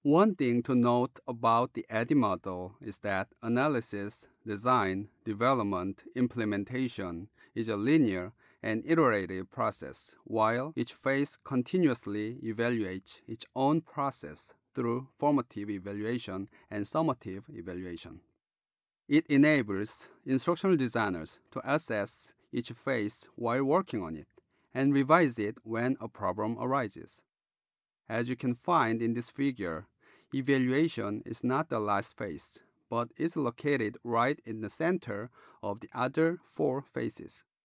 One thing to note about the ADDIE model is that analysis, design, development, implementation is a linear and iterative process, while each phase continuously evaluates its own process through formative evaluation and summative evaluation. It enables instructional designers to assess each phase while working on it and revise it when a problem arises. As you can find in this figure, evaluation is not the last phase, but is located right in the center of the other four phases.